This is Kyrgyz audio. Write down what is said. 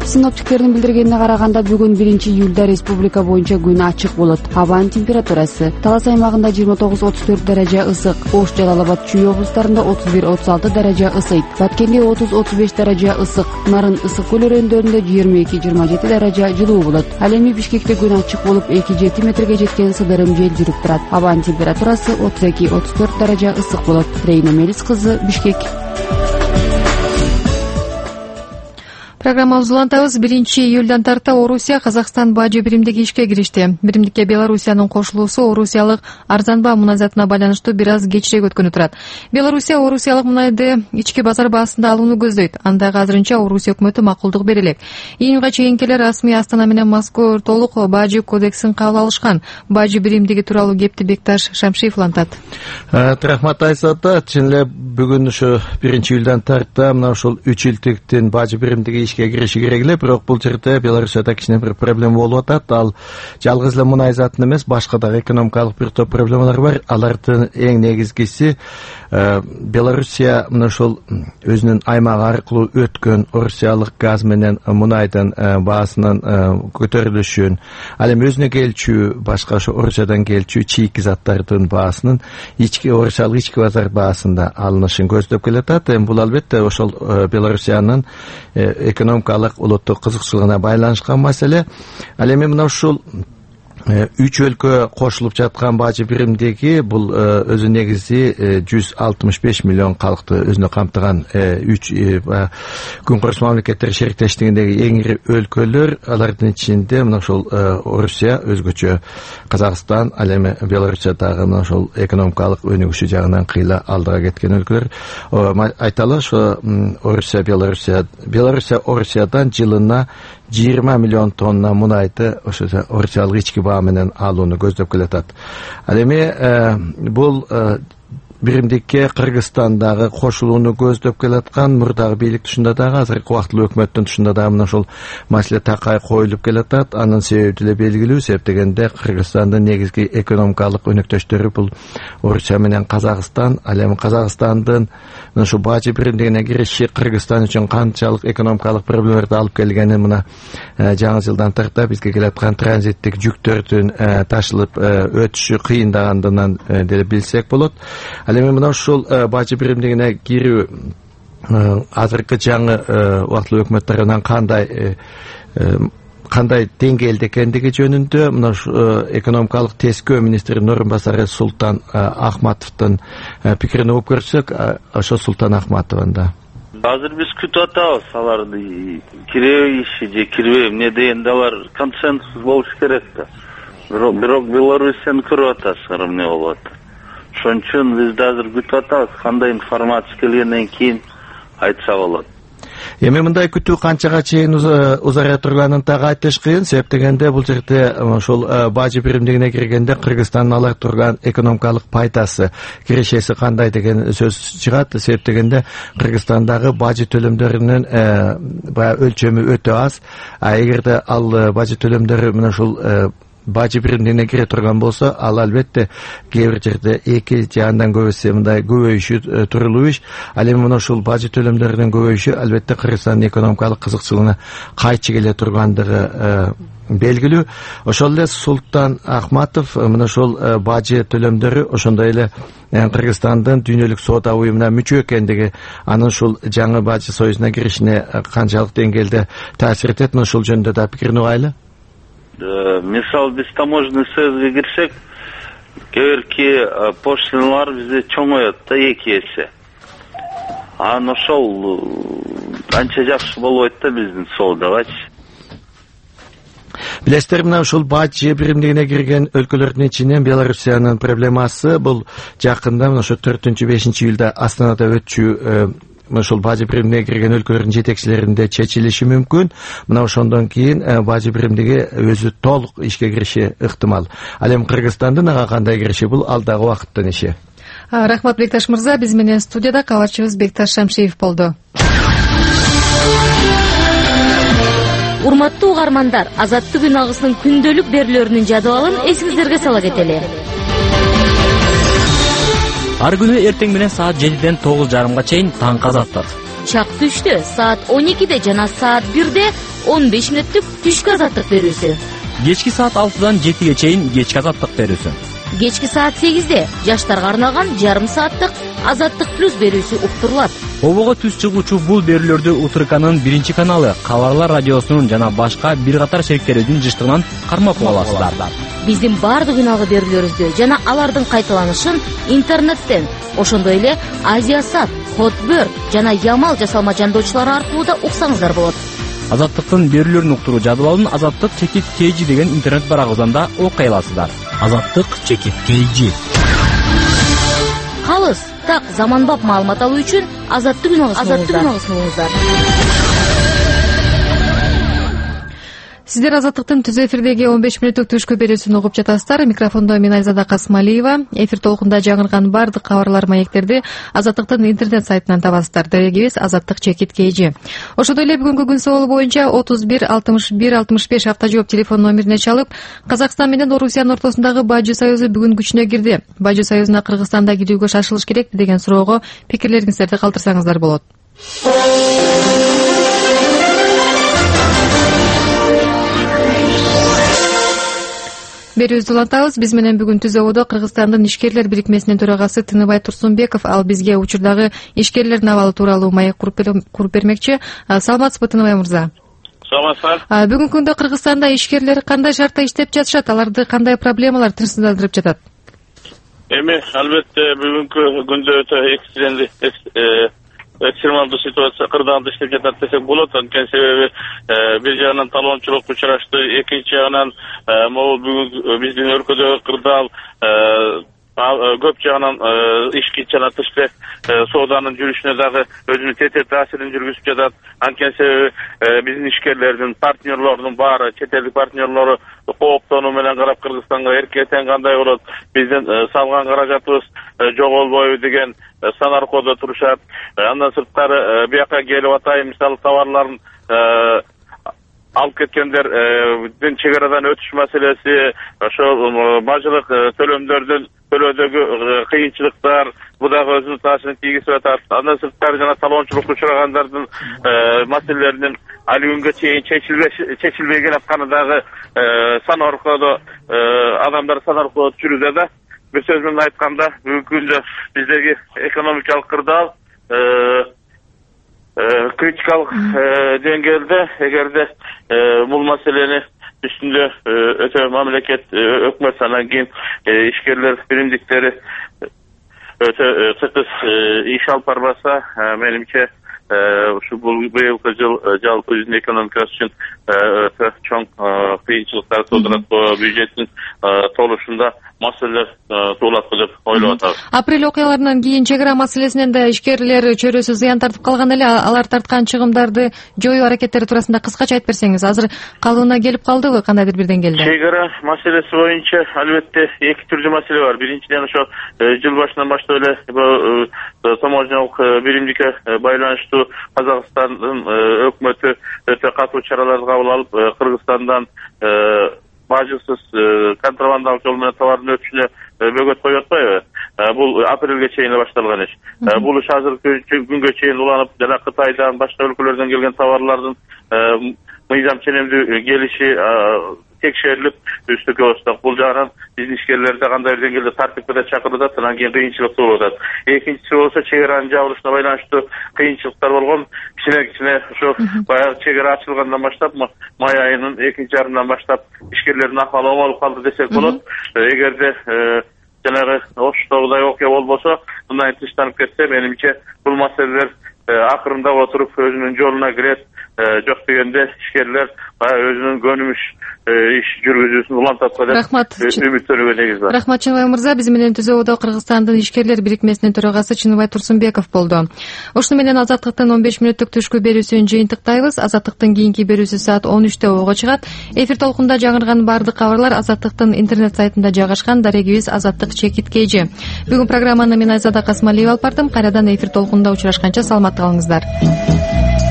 Синоптиктердин билдиргенине караганда бүгүн 1-июлда республика боюнча күн ачык болот. Абанын температурасы Талас аймагында 29-34 даража ысык, Ош, Жалал Абад, Чүй облустарында 31-36 даража ысыйт. Баткенде 30-35 даража ысык, Нарын ысык көл өрөндөрүндө 22-27 даража жылуу болот. Ал эми Бишкекте күн ачык болуп 2-7 метрге жеткен сыдырым жел жүрүп турат. Абанын температурасы 32-34 даража ысык болот. Рейна Мелис кызы, Бишкек. Программабызды улантабыз. 1-июлдан тарта Орусия Казакстан бажы биримдиги ишке киришти. Биримдикке Белоруссиянын кошулуусу орусиялык арзанба мунай затына байланыштуу бир аз кечирээк өткөнү турат. Белоруссия орусиялык мунайды ички базар баасында алууну көздөйт. Анда азырынча Орусия өкмөтү макулдук бере элек. Июнга чейинки расмий Астана менен Москва толук бажы кодексин кабыл алышкан. Бажы биримдиги тууралуу кепти Бекташ Шамшиев улантат. Рахмат Айсата. Чын эле бүгүн ушу 1-июлдан тарта мына ушул 3 илтиктин бажы биримдиги ишке кириши керек эле, бирок бул жерде Белоруссияда кичине бир проблема болуп атат. Ал жалгыз эле мунай затын эмес, башка дагы экономикалык бир топ проблемалар бар. Алардын эң негизгиси Белоруссия мына ушул өзүнүн аймагы аркылуу өткөн орусиялык газ менен мунайдын баасынын көтөрүлүшүн, ал эми өзүнө келчү башка ошо Орусиядан келчү чийки заттардын баасынын орусиялык ички базар баасында алынышын көздөп келатат. Бул албетте ошол Белоруссиянын экономикалык улуттук кызыкчылыгына байланышкан маселе. Ал эми мына ушул 3 өлкө кошулуп жаткан бажы биримдиги бул өзү негизи 165 миллион калкты өзүнө камтыган 3 күн курус мамлекеттер шериктештигиндеги эң ири өлкөлөр. Алардын ичинде мына ошол Орусия, өзгөчө Казакстан, ал эми Белоруссия дагы мына ошол экономикалык өнүгүшү жагынан кыйла алдыга кеткен өлкөлөр. Айталы ошо Белоруссия Орусиядан жылына 20 миллион тонна мунайды ошо орусиялык ички баа менен алууну көздөп келатат. Ал эми бул биримдикке Кыргызстандагы кошулууну көздөп келаткан мурдагы бийлик тушунда дагы азыркы убактылуу өкмөттүн тушунда дагы мына ошол маселе такай коюлуп келатат. Анын себеби деле белгилүү. Себеп дегенде Кыргызстандын негизги экономикалык өнөктөштөрү бул Орусия менен Казакстан. Ал эми Казакстандын мына ушул бажы биримдигине кириши Кыргызстан үчүн канчалык экономикалык проблемаларды алып келгени мына жаңы жылдан тарта бизге келаткан транзиттик жүктөрдүн ташылып өтүшү кыйындагандыгынан деле билсек болот. Ал эми мына ушул бажы биримдигине кирүү азыркы жаңы убактылуу өкмөт тарабынан кандай деңгээлде экендиги жөнүндө мына экономикалык тескөө министринин орун басары Султан Ахматовдун пикирин угуп көрсөк, ошо Султан Ахматованда азыр биз күтүп атабыз аларды киребейиши же кирбей эмне дегенде алар консенсус болуш керек да. Бирок Белоруссияны көрүп атасыздар эмне болуп атат. Ошон үчүн биз да азыр күтүп атабыз, кандай информация келгенден кийин айтса болот. Эми мындай күтүү канчага чейин узара турганын дагы айтыш кыйын. Себеп дегенде бул жерде ошол бажы биримдигине киргенде Кыргызстандын ала турган экономикалык пайдасы, кирешеси кандай деген сөз чыгат. Себеп дегенде Кыргызстандагы бажы төлөмдөрүнүн баягы өлчөмү өтө аз. Эгерде ал бажы төлөмдөрү мына ушул бажы биримдигине кире турган болсо, ал албетте кээ бир жерде 2 же андан көбөсү мындай көбөйүшү турулуу иш. Ал эми мына ушул бажы төлөмдөрүнүн көбөйүшү албетте Кыргызстандын экономикалык кызыкчылыгына кайчы келе тургандыгы белгилүү. Ошол эле Султан Ахматов мына ушул бажы төлөмдөрү ошондой эле Кыргызстандын дүйнөлүк соода уюмуна мүчө экендиги, анын ушул жаңы бажы союзуна киришине канчалык деңгээлде таасир этет, ушул жөнүндө да пикирин угайлы. Мисалы биз таможенный союзга кирсек, кээ пошлиналар бизде чоңоет да 2 эсе. Анан ошол анча жакшы болбойт да биздин соодагачы. Билесиздер, мына ушул бажы биримдигине кирген өлкөлөрдүн ичинен Белоруссиянын проблемасы бул жакында мына ошо 4-5-июлда Астанада өтчү ошол бажы биримдигине кирген өлкөлөрдүн жетекчилеринде чечилиши мүмкүн. Мына ошондон кийин бажы биримдиги өзү толук ишке кириши ыктымал. Ал эми Кыргызстандын ага кандай кириши бул алдагы убакыттын иши. Рахмат Бекташ мырза, биз менен студияда кабарчыбыз Бекташ Шамшиев болду. Урматтуу угармандар, Азаттык күн агысынын күндөлүк берүүлөрүнүн жадыбалын эсиңиздерге сала кетели. Ар күнү эртең менен саат 7-ден 9:30 чейин Таңкы Азаттык. чак түштө саат 12-де жана саат 1-де 15 мүнөттүк түшкү азаттык берүүсү. Кечки саат 6-дан 7-ге чейин кечки азаттык берүүсү. Кечки саат 8-де жаштарга арналган жарым сааттык азаттык плюс берүүсү уктурулат. Обого түз чыгуучу бул берүүлөрдү УТРКнын 1 каналы, Кабарлар радиосунун жана башка бир катар шериктерибиздин жыштыгынан кармап аласыздар. Биздин бардык үналгы берүүлөрүбүздү жана алардын кайталанышын интернеттен, ошондой эле Азиасат, Хотберт жана Ямал жасалма жандоочулары аркылуу да уксаңыздар болот. Азаттыктын берүүлөрүн уктуруу жадыбалын Азаттык чекит KG деген интернет барагыбыздан да окуй аласыздар. Азаттык чекит KG. Калыс, так заманбап маалымат алуу үчүн Азаттык үналгысыңыздар. Сиздер Азаттыктын түз эфирдеги 15 мүнөттүк түшкү берүүсүн угуп жатасыздар. Микрофондо мен Айзада Касмалиева. Эфир толкунда жаңырган бардык кабарлар, маектерди Азаттыктын интернет сайтынан табасыздар. Дарегибиз Азаттык чекит KG. Ошондой эле бүгүнкү күн соолу боюнча 31 61 65 автожжооп телефон номерине чалып, Казакстан менен Орусиянын ортосундагы Бажы союзу бүгүн күчүнө кирди. Бажы союзуна Кыргызстанда кирүүгө шашылыш керекпи деген суроого пикирлериңиздерди калтырсаңыздар болот. Берүүбүздү улантабыз. Биз менен бүгүн түз ободо Кыргызстандын ишкерлер бирикмесинин төрагасы Тыныбай Турсунбеков ал бизге учурдагы ишкерлердин абалы тууралуу маек куруп бермекчи. Саламатсызбы, Тыныбай мырза? Саламатсыздар. Бүгүнкү күндө Кыргызстанда ишкерлер кандай шартта иштеп жатышат? Аларды кандай проблемалар тынчсыздандырып жатат? Эми албетте бүгүнкү күндө өтө экстремалдуу ситуация кырдаалда иштеп жатат десек болот. Анткени себеби бир жагынан талоончулукка учурашты, экинчи жагынан могул бүгүн биздин өлкөдө кырдаал көп жагынан ички жана тышкы сооданын жүрүшүнө дагы өзүнүн тетир таасирин жүргүзүп жатат. Анткени себеби биздин ишкерлердин, партнерлордун баары, чет элдик партнерлору кооптонуу менен карап Кыргызстанга эркетен кандай болот, биздин салган каражатыбыз жоголбойбу деген санаркоодо турушат. Андан сырткары бияка келип атайын, мисалы товарларын алып кеткендердин чегарадан өтүш маселеси, ошо бажылык төлөөдөгү кыйынчылыктар, бул дагы өзүнүн таасирин тийгизип атат. Андан сырткары жана талоончулукка учурагандардын маселелеринин али күнгө чейин чечилбей келатканы дагы санаркоодо адамдар санаркоодо жүрүүдө да. Бир сөз менен айтканда, бүгүнкү күндө биздеги экономикалык кырдаал критикалык деңгээлде, эгерде бул маселени үстүндө өтө мамлекет өкмөт анан кийин ишкерлер биримдиктери өтө тыкыз иш алып барбаса, менимче ушу быйылкы жыл жалпы биздин экономикасы үчүн өтө чоң кыйынчылыктар туудурат. Бюджеттин толушунда маселелер туулат деп ойлоп атабыз. Апрель окуяларынан кийин чек ара маселесинен да ишкерлер чөйрөсү зыян тартып калган эле. Алар тарткан чыгымдарды жоюу аракеттери туурасында кыскача айтып берсеңиз. Азыр калыбына келип калдыбы кандайдыр бир деңгээлде? Чек ара маселеси боюнча албетте эки түрдүү маселе бар. Биринчиден ошо жыл башынан баштап эле таможнялык биримдикке байланыштуу Казакстандын өкмөтү өтө катуу чараларды кабыл алып, Кыргызстандан бажысыз контрабандалык жол менен товардын өтүшүнө бөгөт коюп атпайбы? Бул апрелге чейин башталган иш. Бул иш азыркы күнгө чейин уланып, жана Кытайдан, башка өлкөлөрдөн келген товарлардын мыйзам ченемдүү келиши текшерилип, үстүккө басты. Бул жагынан биздин ишкерлерде кандай бир деңгээлде тартипке да чакырып атат, анан кийин кыйынчылык болуп атат. Экинчиси болсо чек аранын жабылышына байланыштуу кыйынчылыктар болгон. Кичине ошо баягы чек ара ачылгандан баштап, май айынын экинчи жарымынан баштап ишкерлердин акыбалы оңолуп калды десек болот. Эгерде жанагы Оштогудай окуя болбосо, мындай тынчтанып кетсе, менимче бул маселелер акырындап отуруп өзүнүн жолуна кирет. Жок дегенде ишкерлер өзүнүн көнүмүш иш жүргүзүүсүн улантат деп үмүттөнүүгө негиз бар. Рахмат, Чыныбай мырза. Биз менен түз ободо Кыргызстандын ишкерлер бирикмесинин төрагасы Чыныбай Турсунбеков болду. Ушуну менен Азаттыктын 15 мүнөттүк түшкү берүүсүн жыйынтыктайбыз. Азаттыктын кийинки берүүсү саат 13-те ого чыгат. Эфир толкунда жаңырган бардык кабарлар Азаттыктын интернет сайтында жайгашкан. Дарегибиз Азаттык чекит KG. Бүгүн программаны мен Айзада Касмалиева алып бардым. Кайрадан эфир толкунда учурашканча саламатта калыңыздар.